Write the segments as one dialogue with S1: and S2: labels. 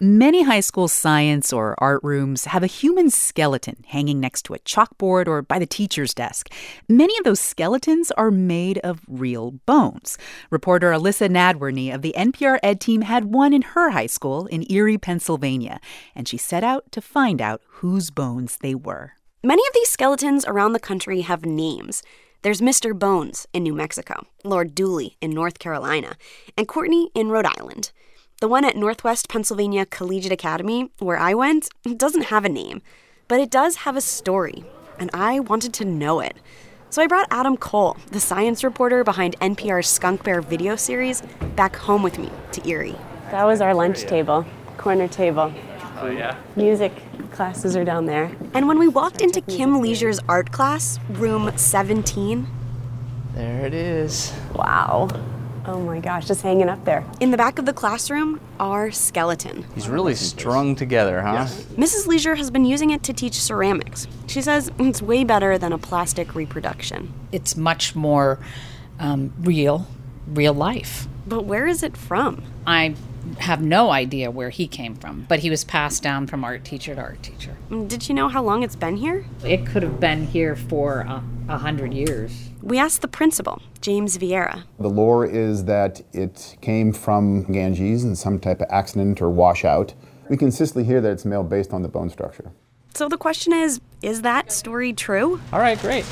S1: Many high school science or art rooms have a human skeleton hanging next to a chalkboard or by the teacher's desk. Many of those skeletons are made of real bones. Reporter Alyssa Nadworny of the NPR Ed team had one in her high school in Erie, Pennsylvania, and she set out to find out whose bones they were.
S2: Many of these skeletons around the country have names. There's Mr. Bones in New Mexico, Lord Dooley in North Carolina, and Courtney in Rhode Island. The one at Northwest Pennsylvania Collegiate Academy, where I went, doesn't have a name, but it does have a story, and I wanted to know it. So I brought Adam Cole, the science reporter behind NPR's Skunk Bear video series, back home with me to Erie. That was our lunch table, corner table.
S3: Oh, yeah?
S2: Music classes are down there. And when we walked into Kim Leisure's art class, room 17...
S3: There it is.
S2: Wow. Oh my gosh, just hanging up there. In the back of the classroom, our skeleton.
S3: He's really strung together, huh?
S2: Yes. Mrs. Leisure has been using it to teach ceramics. She says it's way better than a plastic reproduction.
S4: It's much more real life.
S2: But where is it from?
S4: I have no idea where he came from, but he was passed down from art teacher to art teacher.
S2: Did you know how long it's been here?
S4: It could have been here for 100 years.
S2: We asked the principal, James Vieira.
S5: The lore is that it came from Ganges in some type of accident or washout. We consistently hear that it's male based on the bone structure.
S2: So the question is that story true?
S3: All right, great.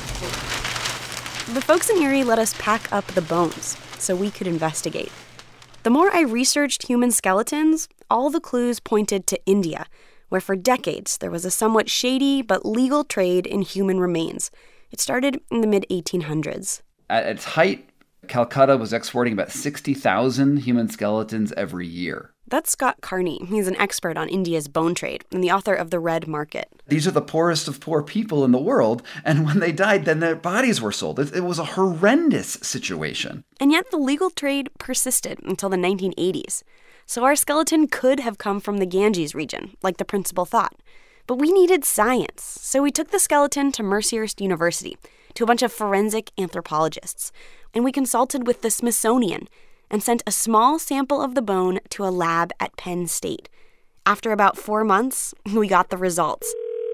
S2: The folks in Erie let us pack up the bones so we could investigate. The more I researched human skeletons, all the clues pointed to India, where for decades there was a somewhat shady but legal trade in human remains. It started in the mid-1800s.
S6: At its height, Calcutta was exporting about 60,000 human skeletons every year.
S2: That's Scott Carney. He's an expert on India's bone trade and the author of The Red Market.
S6: These are the poorest of poor people in the world, and when they died, then their bodies were sold. It was a horrendous situation.
S2: And yet the legal trade persisted until the 1980s. So our skeleton could have come from the Ganges region, like the principal thought. But we needed science, so we took the skeleton to Mercyhurst University, to a bunch of forensic anthropologists, and we consulted with the Smithsonian and sent a small sample of the bone to a lab at Penn State. After about 4 months, we got the results.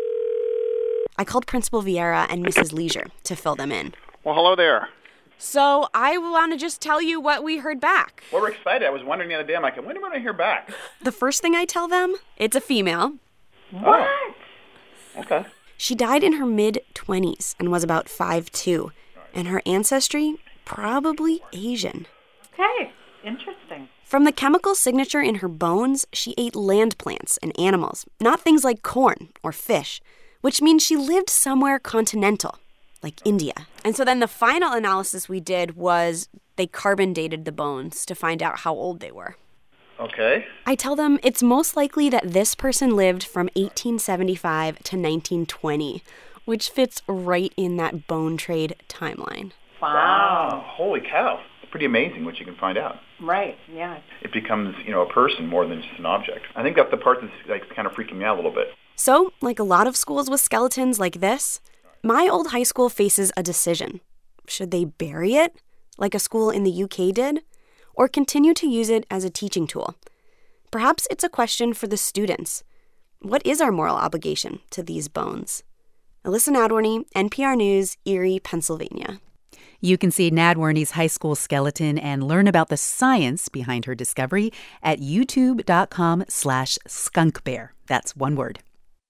S2: I called Principal Vieira and Mrs. Leisure to fill them in.
S7: Well, hello there.
S2: So I want to just tell you what we heard back.
S7: Well, we're excited. I was wondering the other day, I'm like, when am I going to hear back?
S2: The first thing I tell them, it's a female.
S7: What? Okay.
S2: She died in her mid-20s and was about 5'2", and her ancestry, probably Asian.
S8: Okay, interesting.
S2: From the chemical signature in her bones, she ate land plants and animals, not things like corn or fish, which means she lived somewhere continental, like India. And so then the final analysis we did was they carbon dated the bones to find out how old they were.
S7: Okay.
S2: I tell them it's most likely that this person lived from 1875 to 1920, which fits right in that bone trade timeline.
S8: Wow.
S7: Holy cow. It's pretty amazing what you can find out.
S8: Right, yeah.
S7: It becomes, a person more than just an object. I think that's the part that's kind of freaking me out a little bit.
S2: So, like a lot of schools with skeletons like this, my old high school faces a decision. Should they bury it, like a school in the UK did? Or continue to use it as a teaching tool? Perhaps it's a question for the students. What is our moral obligation to these bones? Alyssa Nadworny, NPR News, Erie, Pennsylvania.
S1: You can see Nadworny's high school skeleton and learn about the science behind her discovery at youtube.com/skunkbear. That's one word.